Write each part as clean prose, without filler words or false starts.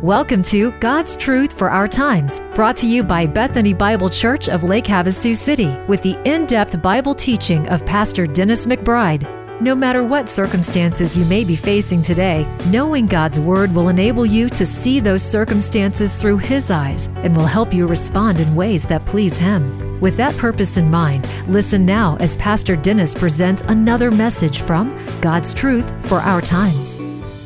Welcome to God's Truth for Our Times, brought to you by Bethany Bible Church of Lake Havasu City, with the in-depth Bible teaching of Pastor Dennis McBride. No matter what circumstances you may be facing today, knowing God's Word will enable you to see those circumstances through His eyes and will help you respond in ways that please Him. With that purpose in mind, listen now as Pastor Dennis presents another message from God's Truth for Our Times.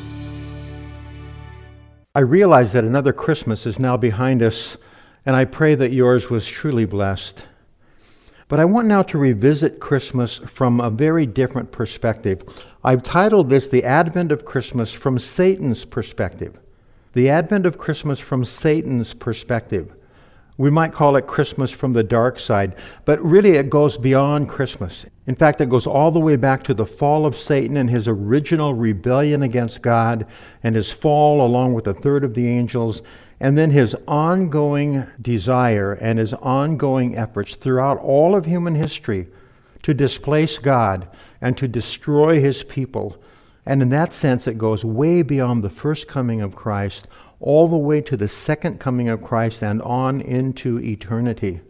I realize that another Christmas is now behind us, and I pray that yours was truly blessed. But I want now to revisit Christmas from a very different perspective. I've titled this The Advent of Christmas from Satan's Perspective. The Advent of Christmas from Satan's Perspective. We might call it Christmas from the dark side, but really it goes beyond Christmas. In fact, it goes all the way back to the fall of Satan and his original rebellion against God and his fall along with a third of the angels, and then his ongoing desire and his ongoing efforts throughout all of human history to displace God and to destroy his people. And in that sense, it goes way beyond the first coming of Christ, all the way to the second coming of Christ and on into eternity.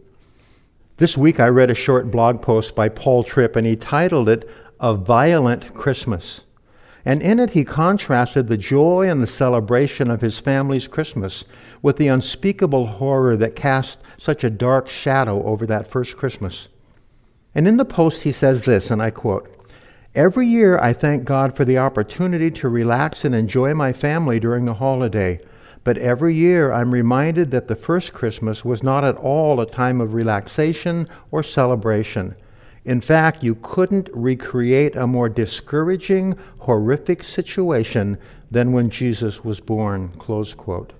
This week I read a short blog post by Paul Tripp, and he titled it, A Violent Christmas. And in it he contrasted the joy and the celebration of his family's Christmas with the unspeakable horror that cast such a dark shadow over that first Christmas. And in the post he says this, and I quote, "Every year I thank God for the opportunity to relax and enjoy my family during the holiday. But every year I'm reminded that the first Christmas was not at all a time of relaxation or celebration. In fact, you couldn't recreate a more discouraging, horrific situation than when Jesus was born," close quote.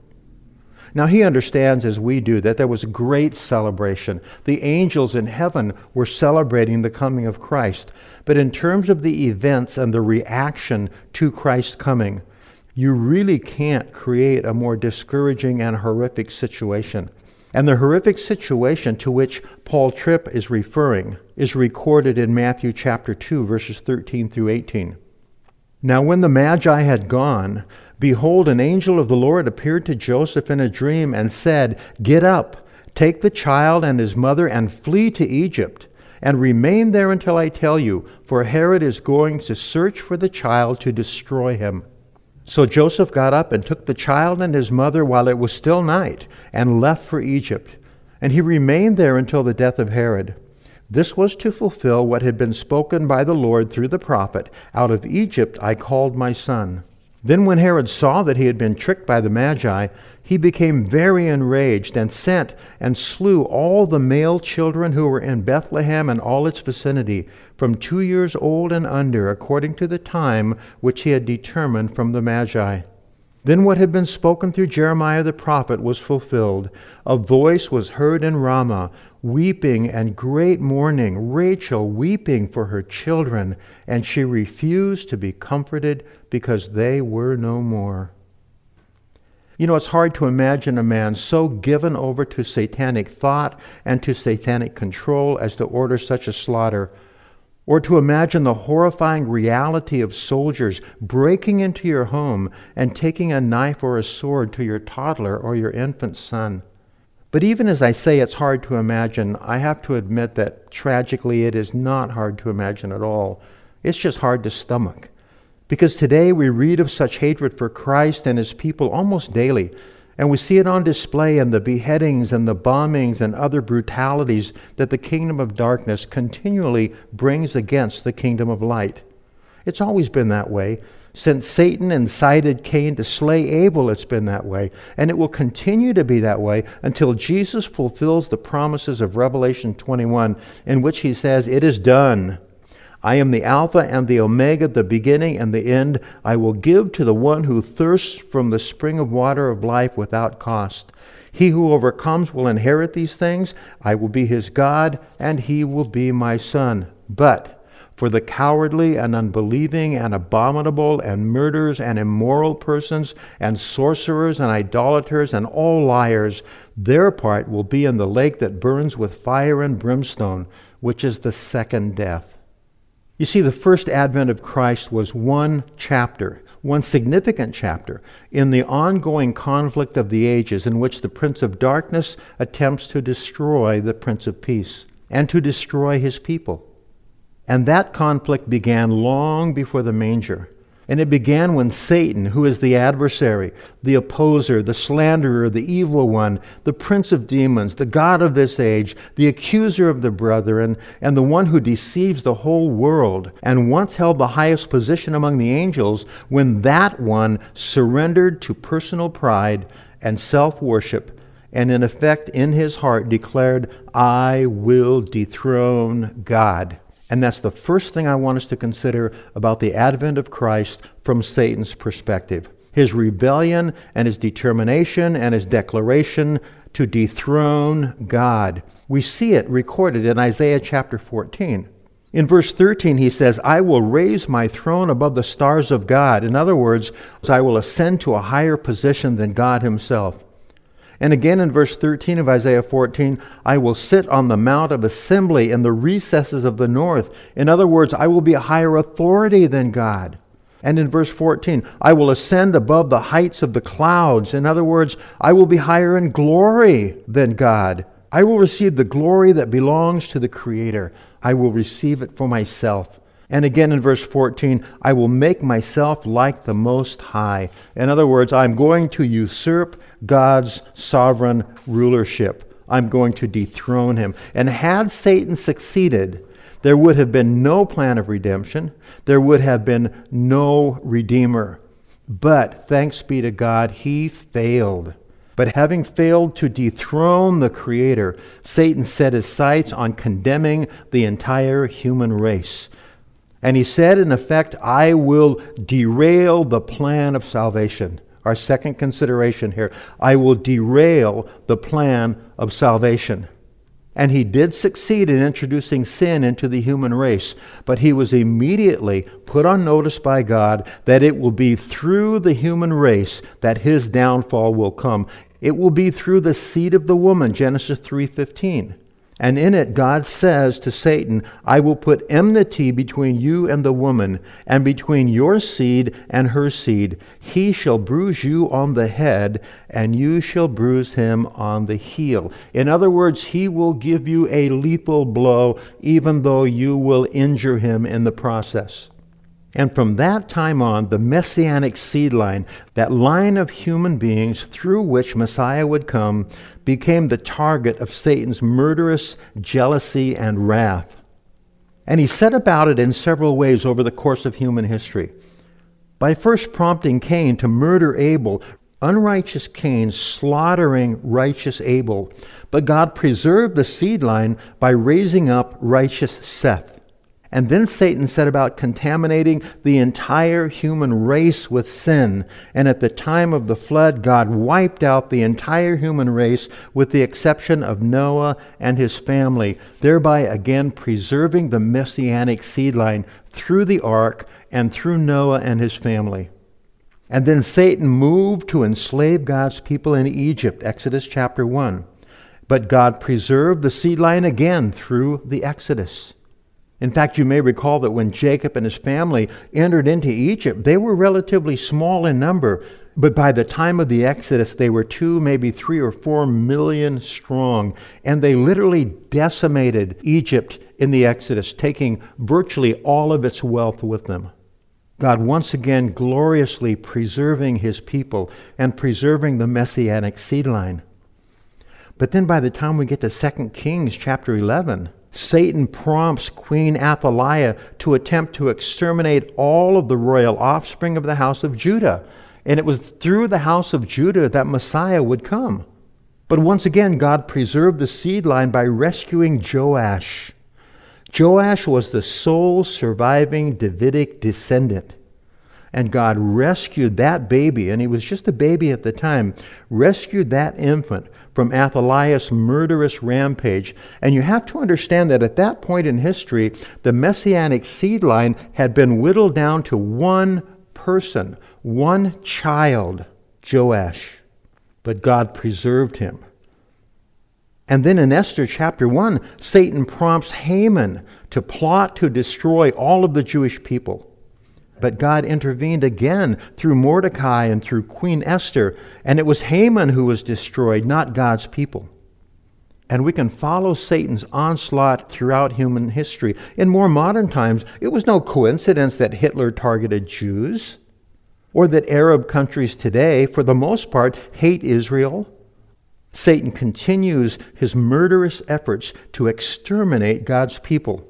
Now he understands, as we do, that there was great celebration. The angels in heaven were celebrating the coming of Christ. But in terms of the events and the reaction to Christ's coming, you really can't create a more discouraging and horrific situation. And the horrific situation to which Paul Tripp is referring is recorded in Matthew chapter 2, verses 13 through 18. "Now when the Magi had gone, behold, an angel of the Lord appeared to Joseph in a dream and said, 'Get up, take the child and his mother and flee to Egypt, and remain there until I tell you, for Herod is going to search for the child to destroy him.' So Joseph got up and took the child and his mother while it was still night, and left for Egypt. And he remained there until the death of Herod. This was to fulfill what had been spoken by the Lord through the prophet, 'Out of Egypt I called my son.' Then when Herod saw that he had been tricked by the Magi, he became very enraged and sent and slew all the male children who were in Bethlehem and all its vicinity, from 2 years old and under, according to the time which he had determined from the Magi. Then what had been spoken through Jeremiah the prophet was fulfilled. A voice was heard in Ramah, weeping and great mourning, Rachel weeping for her children, and she refused to be comforted because they were no more." You know, it's hard to imagine a man so given over to satanic thought and to satanic control as to order such a slaughter, or to imagine the horrifying reality of soldiers breaking into your home and taking a knife or a sword to your toddler or your infant son. But even as I say it's hard to imagine, I have to admit that tragically it is not hard to imagine at all. It's just hard to stomach. Because today we read of such hatred for Christ and his people almost daily, and we see it on display in the beheadings and the bombings and other brutalities that the kingdom of darkness continually brings against the kingdom of light. It's always been that way. Since Satan incited Cain to slay Abel, it's been that way, and it will continue to be that way until Jesus fulfills the promises of Revelation 21, in which he says, "It is done. I am the Alpha and the Omega, the beginning and the end. I will give to the one who thirsts from the spring of water of life without cost. He who overcomes will inherit these things. I will be his God, and he will be my son. But for the cowardly and unbelieving and abominable and murderers and immoral persons and sorcerers and idolaters and all liars, their part will be in the lake that burns with fire and brimstone, which is the second death." You see, the first advent of Christ was one chapter, one significant chapter in the ongoing conflict of the ages in which the Prince of Darkness attempts to destroy the Prince of Peace and to destroy his people. And that conflict began long before the manger. And it began when Satan, who is the adversary, the opposer, the slanderer, the evil one, the prince of demons, the god of this age, the accuser of the brethren, and the one who deceives the whole world, and once held the highest position among the angels, when that one surrendered to personal pride and self-worship, and in effect in his heart declared, "I will dethrone God." And that's the first thing I want us to consider about the advent of Christ from Satan's perspective. His rebellion and his determination and his declaration to dethrone God. We see it recorded in Isaiah chapter 14. In verse 13, he says, "I will raise my throne above the stars of God." In other words, I will ascend to a higher position than God himself. And again in verse 13 of Isaiah 14, "I will sit on the mount of assembly in the recesses of the north." In other words, I will be a higher authority than God. And in verse 14, "I will ascend above the heights of the clouds." In other words, I will be higher in glory than God. I will receive the glory that belongs to the Creator. I will receive it for myself. And again in verse 14, "I will make myself like the Most High." In other words, I'm going to usurp God's sovereign rulership. I'm going to dethrone him. And had Satan succeeded, there would have been no plan of redemption. There would have been no Redeemer. But thanks be to God, he failed. But having failed to dethrone the Creator, Satan set his sights on condemning the entire human race. And he said, in effect, "I will derail the plan of salvation." Our second consideration here, I will derail the plan of salvation. And he did succeed in introducing sin into the human race, but he was immediately put on notice by God that it will be through the human race that his downfall will come. It will be through the seed of the woman, Genesis 3:15. And in it, God says to Satan, "I will put enmity between you and the woman, and between your seed and her seed. He shall bruise you on the head, and you shall bruise him on the heel." In other words, he will give you a lethal blow, even though you will injure him in the process. And from that time on, the Messianic seed line, that line of human beings through which Messiah would come, became the target of Satan's murderous jealousy and wrath. And he set about it in several ways over the course of human history. By first prompting Cain to murder Abel, unrighteous Cain slaughtering righteous Abel, but God preserved the seed line by raising up righteous Seth. And then Satan set about contaminating the entire human race with sin. And at the time of the flood, God wiped out the entire human race with the exception of Noah and his family, thereby again preserving the Messianic seed line through the ark and through Noah and his family. And then Satan moved to enslave God's people in Egypt, Exodus chapter 1. But God preserved the seed line again through the Exodus. In fact, you may recall that when Jacob and his family entered into Egypt, they were relatively small in number, but by the time of the Exodus, they were 2, maybe 3 or 4 million strong, and they literally decimated Egypt in the Exodus, taking virtually all of its wealth with them. God once again gloriously preserving his people and preserving the Messianic seed line. But then by the time we get to 2 Kings chapter 11, Satan prompts Queen Athaliah to attempt to exterminate all of the royal offspring of the house of Judah. And it was through the house of Judah that Messiah would come. But once again, God preserved the seed line by rescuing Joash. Joash was the sole surviving Davidic descendant. And God rescued that baby, and he was just a baby at the time, rescued that infant from Athaliah's murderous rampage. And you have to understand that at that point in history, the Messianic seed line had been whittled down to one person, one child, Joash. But God preserved him. And then in Esther chapter 1, Satan prompts Haman to plot to destroy all of the Jewish people. But God intervened again through Mordecai and through Queen Esther, and it was Haman who was destroyed, not God's people. And we can follow Satan's onslaught throughout human history. In more modern times, it was no coincidence that Hitler targeted Jews, or that Arab countries today, for the most part, hate Israel. Satan continues his murderous efforts to exterminate God's people.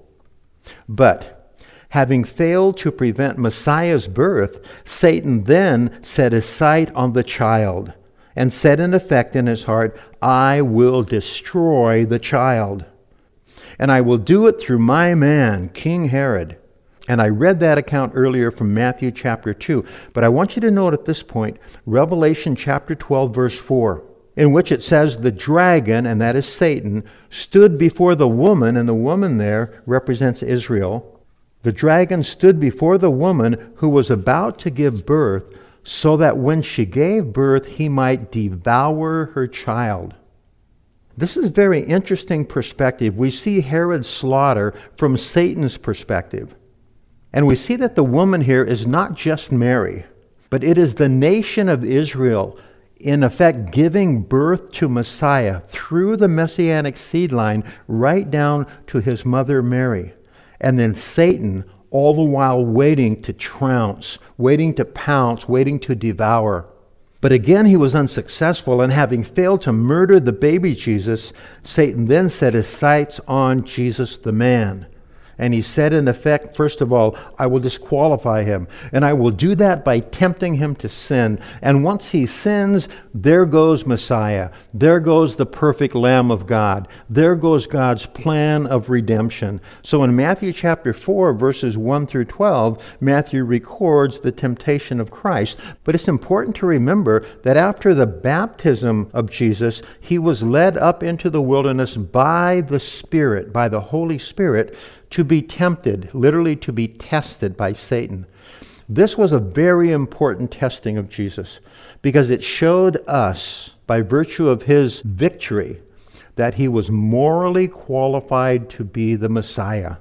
But having failed to prevent Messiah's birth, Satan then set his sight on the child and set in effect in his heart, I will destroy the child. And I will do it through my man, King Herod. And I read that account earlier from Matthew chapter 2. But I want you to note at this point, Revelation chapter 12, verse 4, in which it says, the dragon, and that is Satan, stood before the woman, and the woman there represents Israel. The dragon stood before the woman who was about to give birth, so that when she gave birth, he might devour her child. This is a very interesting perspective. We see Herod's slaughter from Satan's perspective. And we see that the woman here is not just Mary, but it is the nation of Israel, in effect giving birth to Messiah through the Messianic seed line right down to his mother Mary. And then Satan, all the while waiting to trounce, waiting to pounce, waiting to devour. But again, he was unsuccessful, and having failed to murder the baby Jesus, Satan then set his sights on Jesus the man. And he said, in effect, first of all, I will disqualify him. And I will do that by tempting him to sin. And once he sins, there goes Messiah. There goes the perfect Lamb of God. There goes God's plan of redemption. So in Matthew chapter 4, verses 1 through 12, Matthew records the temptation of Christ. But it's important to remember that after the baptism of Jesus, he was led up into the wilderness by the Spirit, by the Holy Spirit, to be tempted, literally to be tested by Satan. This was a very important testing of Jesus because it showed us, by virtue of his victory, that he was morally qualified to be the Messiah.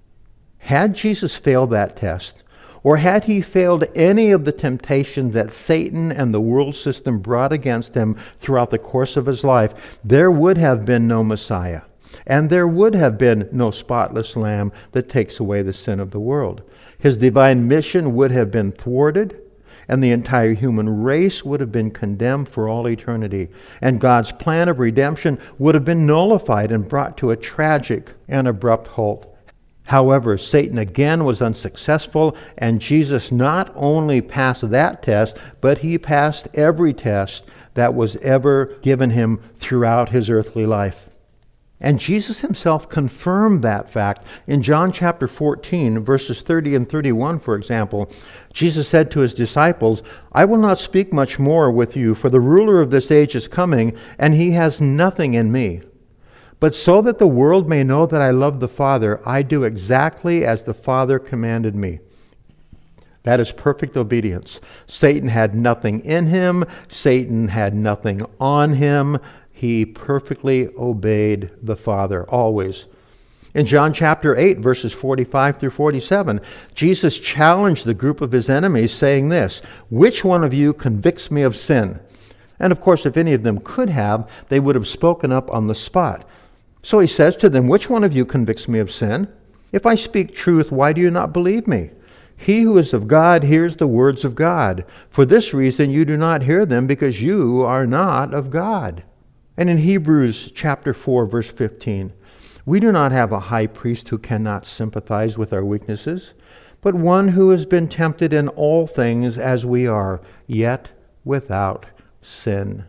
Had Jesus failed that test, or had he failed any of the temptations that Satan and the world system brought against him throughout the course of his life, there would have been no Messiah. And there would have been no spotless lamb that takes away the sin of the world. His divine mission would have been thwarted, and the entire human race would have been condemned for all eternity. And God's plan of redemption would have been nullified and brought to a tragic and abrupt halt. However, Satan again was unsuccessful, and Jesus not only passed that test, but he passed every test that was ever given him throughout his earthly life. And Jesus himself confirmed that fact. In John chapter 14, verses 30 and 31, for example, Jesus said to his disciples, I will not speak much more with you, for the ruler of this age is coming, and he has nothing in me. But so that the world may know that I love the Father, I do exactly as the Father commanded me. That is perfect obedience. Satan had nothing in him. Satan had nothing on him. He perfectly obeyed the Father, always. In John chapter 8, verses 45 through 47, Jesus challenged the group of his enemies, saying this, which one of you convicts me of sin? And of course, if any of them could have, they would have spoken up on the spot. So he says to them, which one of you convicts me of sin? If I speak truth, why do you not believe me? He who is of God hears the words of God. For this reason you do not hear them, because you are not of God. And in Hebrews chapter 4, verse 15, we do not have a high priest who cannot sympathize with our weaknesses, but one who has been tempted in all things as we are, yet without sin.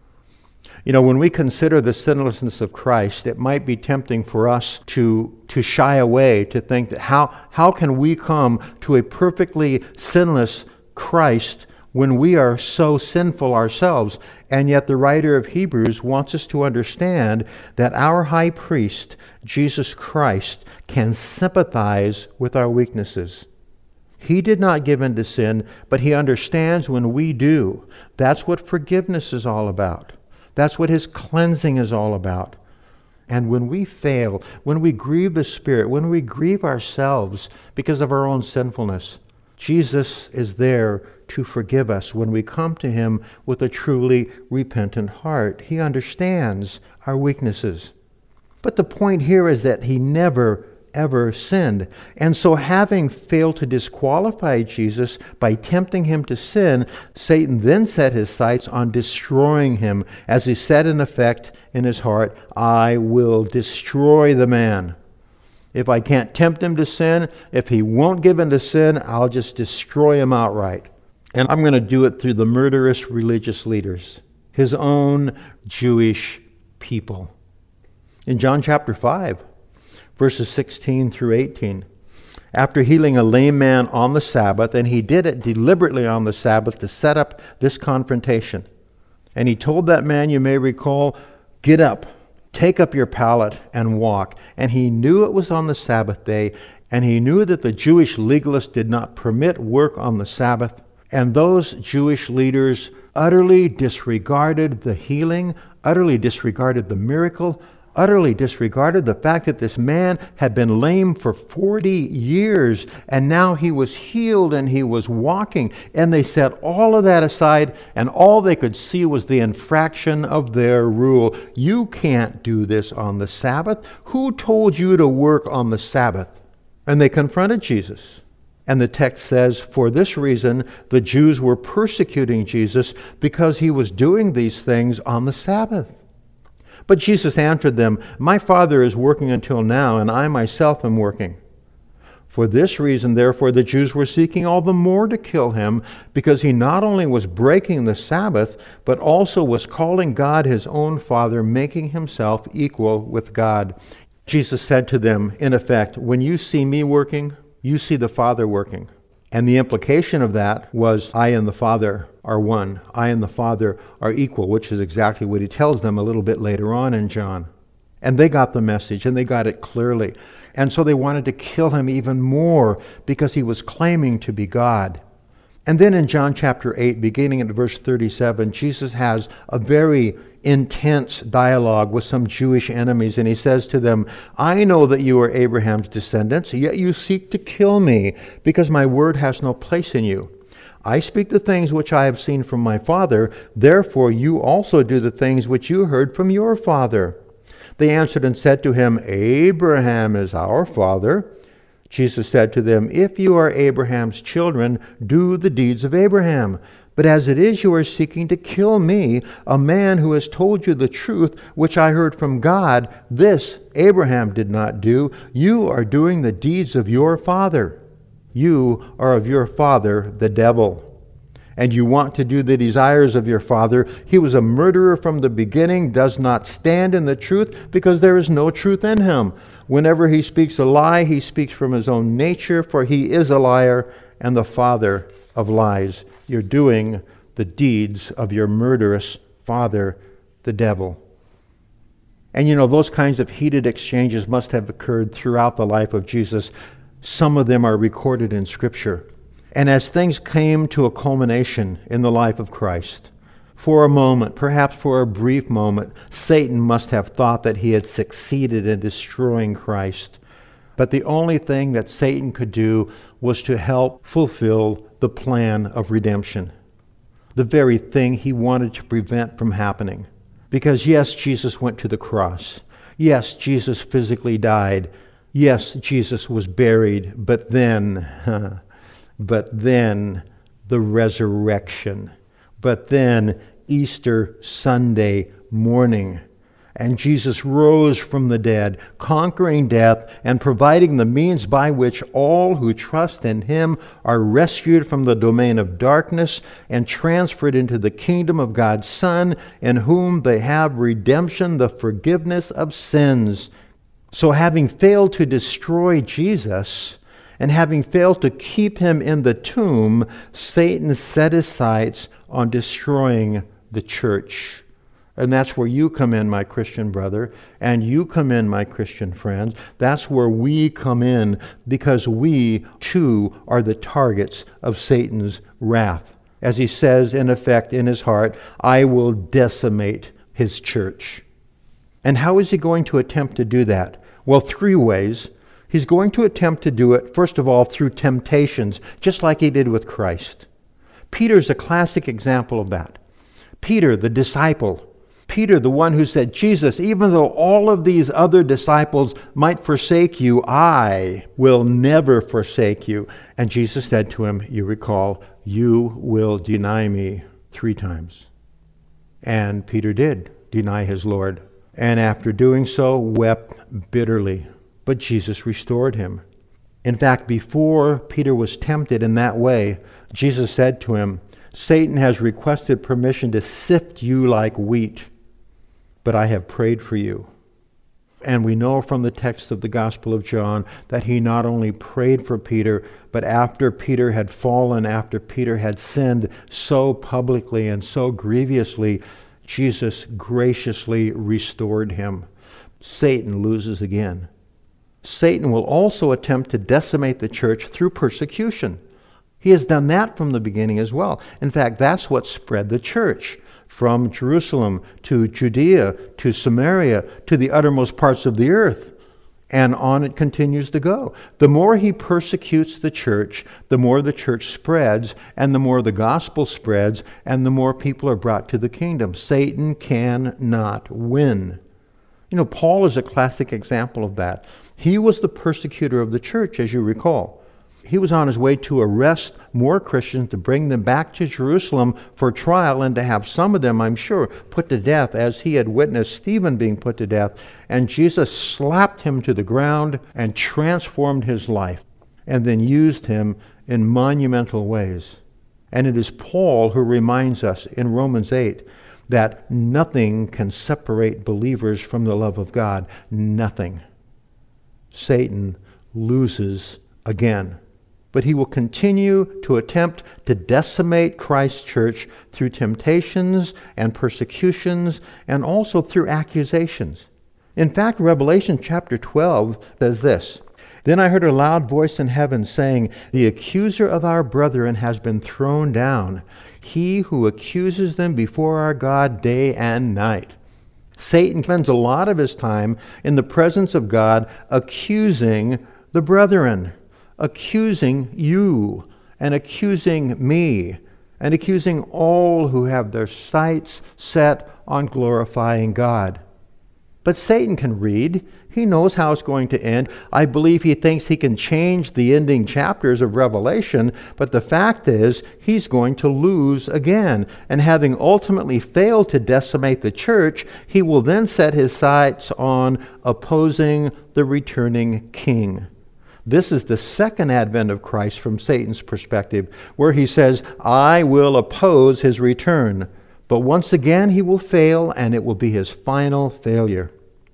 You know, when we consider the sinlessness of Christ, it might be tempting for us to shy away, to think that how can we come to a perfectly sinless Christ when we are so sinful ourselves? And yet the writer of Hebrews wants us to understand that our high priest, Jesus Christ, can sympathize with our weaknesses. He did not give in to sin, but he understands when we do. That's what forgiveness is all about. That's what his cleansing is all about. And when we fail, when we grieve the Spirit, when we grieve ourselves because of our own sinfulness, Jesus is there to forgive us when we come to him with a truly repentant heart. He understands our weaknesses. But the point here is that he never, ever sinned. And so having failed to disqualify Jesus by tempting him to sin, Satan then set his sights on destroying him, as he said in effect in his heart, "I will destroy the man. If I can't tempt him to sin, if he won't give in to sin, I'll just destroy him outright. And I'm going to do it through the murderous religious leaders, his own Jewish people." In John chapter 5, verses 16 through 18, after healing a lame man on the Sabbath, and he did it deliberately on the Sabbath to set up this confrontation. And he told that man, you may recall, "Get up, take up your pallet and walk." And he knew it was on the Sabbath day, and he knew that the Jewish legalists did not permit work on the Sabbath. And those Jewish leaders utterly disregarded the healing, utterly disregarded the miracle, utterly disregarded the fact that this man had been lame for 40 years, and now he was healed and he was walking. And they set all of that aside, and all they could see was the infraction of their rule. You can't do this on the Sabbath. Who told you to work on the Sabbath? And they confronted Jesus. And the text says, for this reason, the Jews were persecuting Jesus because he was doing these things on the Sabbath. But Jesus answered them, "My Father is working until now, and I myself am working." For this reason, therefore, the Jews were seeking all the more to kill him, because he not only was breaking the Sabbath, but also was calling God his own Father, making himself equal with God. Jesus said to them, in effect, when you see me working, you see the Father working. And the implication of that was, I and the Father are one. I and the Father are equal, which is exactly what he tells them a little bit later on in John. And they got the message, and they got it clearly. And so they wanted to kill him even more because he was claiming to be God. And then in John chapter 8, beginning at verse 37, Jesus has a very intense dialogue with some Jewish enemies, and he says to them, I know that you are Abraham's descendants, yet you seek to kill me, because my word has no place in you. I speak the things which I have seen from my Father, therefore you also do the things which you heard from your father. They answered and said to him, Abraham is our father. Jesus said to them, if you are Abraham's children, do the deeds of Abraham. But as it is, you are seeking to kill me, a man who has told you the truth, which I heard from God. This Abraham did not do. You are doing the deeds of your father. You are of your father, the devil, and you want to do the desires of your father. He was a murderer from the beginning, does not stand in the truth, because there is no truth in him. Whenever he speaks a lie, he speaks from his own nature, for he is a liar and the father of lies. You're doing the deeds of your murderous father, the devil. And you know, those kinds of heated exchanges must have occurred throughout the life of Jesus. Some of them are recorded in Scripture. And as things came to a culmination in the life of Christ, for a moment, perhaps for a brief moment, Satan must have thought that he had succeeded in destroying Christ. But the only thing that Satan could do was to help fulfill the plan of redemption, the very thing he wanted to prevent from happening. Because yes, Jesus went to the cross. Yes, Jesus physically died. Yes, Jesus was buried. But then the resurrection. But then Easter Sunday morning. And Jesus rose from the dead, conquering death and providing the means by which all who trust in him are rescued from the domain of darkness and transferred into the kingdom of God's Son, in whom they have redemption, the forgiveness of sins. So having failed to destroy Jesus, and having failed to keep him in the tomb, Satan set his sights on destroying the church. And that's where you come in, my Christian brother, and you come in, my Christian friends. That's where we come in, because we, too, are the targets of Satan's wrath. As he says, in effect, in his heart, I will decimate his church. And how is he going to attempt to do that? Well, three ways. He's going to attempt to do it, first of all, through temptations, just like he did with Christ. Peter's a classic example of that. Peter, the disciple. Peter, the one who said, Jesus, even though all of these other disciples might forsake you, I will never forsake you. And Jesus said to him, you recall, you will deny me 3 times. And Peter did deny his Lord. And after doing so, wept bitterly. But Jesus restored him. In fact, before Peter was tempted in that way, Jesus said to him, Satan has requested permission to sift you like wheat, but I have prayed for you. And we know from the text of the Gospel of John that he not only prayed for Peter, but after Peter had fallen, after Peter had sinned so publicly and so grievously, Jesus graciously restored him. Satan loses again. Satan will also attempt to decimate the church through persecution. He has done that from the beginning as well. In fact, that's what spread the church from Jerusalem to Judea to Samaria to the uttermost parts of the earth. And on it continues to go. The more he persecutes the church, the more the church spreads, and the more the gospel spreads, and the more people are brought to the kingdom. Satan cannot win. You know, Paul is a classic example of that. He was the persecutor of the church, as you recall. He was on his way to arrest more Christians, to bring them back to Jerusalem for trial, and to have some of them, I'm sure, put to death, as he had witnessed Stephen being put to death. And Jesus slapped him to the ground and transformed his life, and then used him in monumental ways. And it is Paul who reminds us in Romans 8 that nothing can separate believers from the love of God. Nothing. Satan loses again. But he will continue to attempt to decimate Christ's church through temptations and persecutions and also through accusations. In fact, Revelation chapter 12 says this, Then I heard a loud voice in heaven saying, The accuser of our brethren has been thrown down, he who accuses them before our God day and night. Satan spends a lot of his time in the presence of God accusing the brethren, accusing you, and accusing me, and accusing all who have their sights set on glorifying God. But Satan can read. He knows how it's going to end. I believe he thinks he can change the ending chapters of Revelation, but the fact is he's going to lose again. And having ultimately failed to decimate the church, he will then set his sights on opposing the returning king. This is the second advent of Christ from Satan's perspective, where he says, I will oppose his return. But once again he will fail, and it will be his final failure.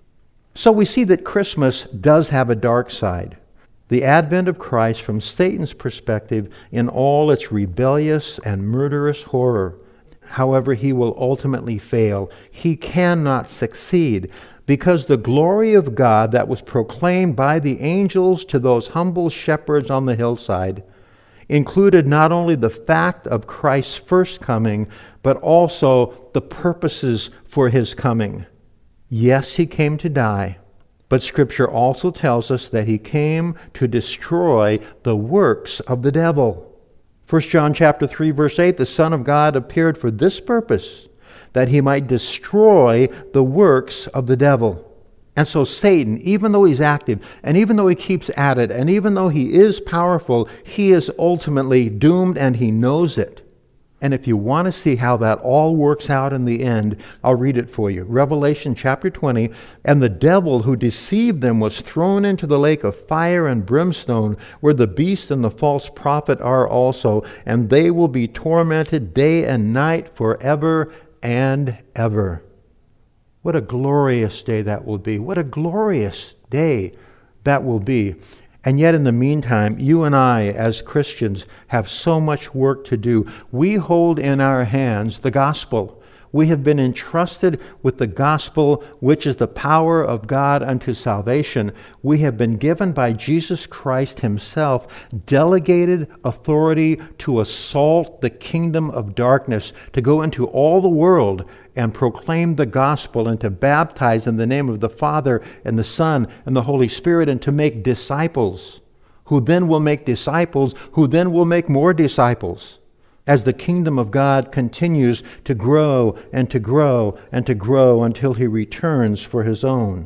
So we see that Christmas does have a dark side. The advent of Christ from Satan's perspective in all its rebellious and murderous horror. However, he will ultimately fail. He cannot succeed, because the glory of God that was proclaimed by the angels to those humble shepherds on the hillside included not only the fact of Christ's first coming, but also the purposes for his coming. Yes, he came to die, but Scripture also tells us that he came to destroy the works of the devil. 1 John chapter 3, verse 8, the Son of God appeared for this purpose, that he might destroy the works of the devil. And so Satan, even though he's active, and even though he keeps at it, and even though he is powerful, he is ultimately doomed, and he knows it. And if you want to see how that all works out in the end, I'll read it for you. Revelation chapter 20, And the devil who deceived them was thrown into the lake of fire and brimstone, where the beast and the false prophet are also, and they will be tormented day and night forever and ever. What a glorious day that will be. What a glorious day that will be. And yet in the meantime, you and I as Christians have so much work to do. We hold in our hands the gospel. We have been entrusted with the gospel, which is the power of God unto salvation. We have been given by Jesus Christ himself delegated authority to assault the kingdom of darkness, to go into all the world and proclaim the gospel, and to baptize in the name of the Father and the Son and the Holy Spirit, and to make disciples, who then will make disciples, who then will make more disciples, as the kingdom of God continues to grow and to grow and to grow until he returns for his own.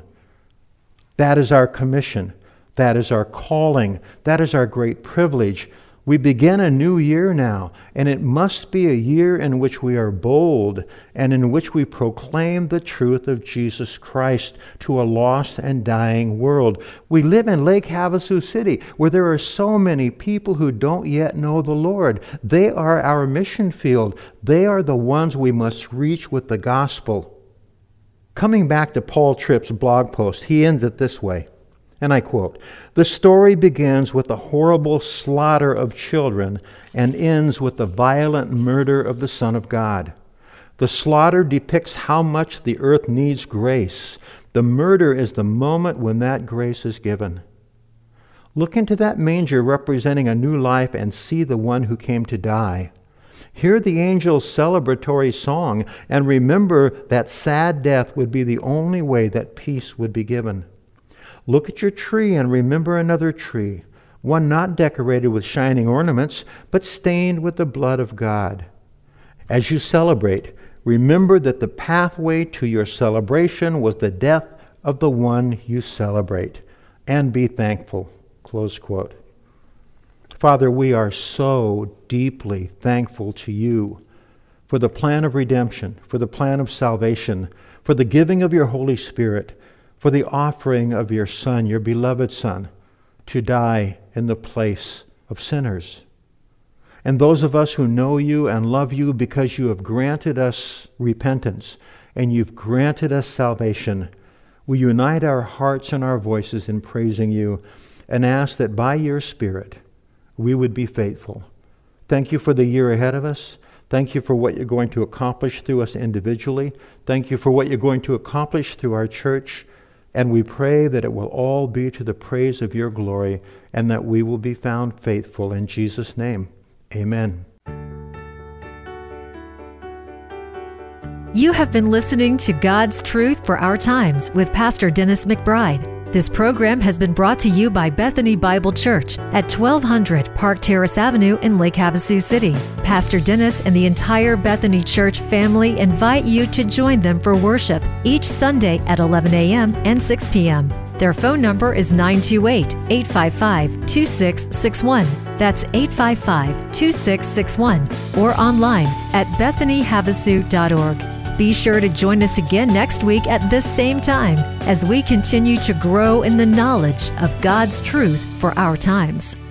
That is our commission. That is our calling. That is our great privilege. We begin a new year now, and it must be a year in which we are bold and in which we proclaim the truth of Jesus Christ to a lost and dying world. We live in Lake Havasu City, where there are so many people who don't yet know the Lord. They are our mission field. They are the ones we must reach with the gospel. Coming back to Paul Tripp's blog post, he ends it this way. And I quote, "The story begins with the horrible slaughter of children and ends with the violent murder of the Son of God. The slaughter depicts how much the earth needs grace. The murder is the moment when that grace is given. Look into that manger representing a new life and see the one who came to die. Hear the angel's celebratory song and remember that sad death would be the only way that peace would be given. Look at your tree and remember another tree, one not decorated with shining ornaments, but stained with the blood of God. As you celebrate, remember that the pathway to your celebration was the death of the one you celebrate, and be thankful." Close quote. Father, we are so deeply thankful to you for the plan of redemption, for the plan of salvation, for the giving of your Holy Spirit, for the offering of your Son, your beloved Son, to die in the place of sinners. And those of us who know you and love you because you have granted us repentance and you've granted us salvation, we unite our hearts and our voices in praising you and ask that by your Spirit we would be faithful. Thank you for the year ahead of us. Thank you for what you're going to accomplish through us individually. Thank you for what you're going to accomplish through our church. And we pray that it will all be to the praise of your glory and that we will be found faithful. In Jesus' name, amen. You have been listening to God's Truth for Our Times with Pastor Dennis McBride. This program has been brought to you by Bethany Bible Church at 1200 Park Terrace Avenue in Lake Havasu City. Pastor Dennis and the entire Bethany Church family invite you to join them for worship each Sunday at 11 a.m. and 6 p.m. Their phone number is 928-855-2661. That's 855-2661, or online at bethanyhavasu.org. Be sure to join us again next week at this same time as we continue to grow in the knowledge of God's truth for our times.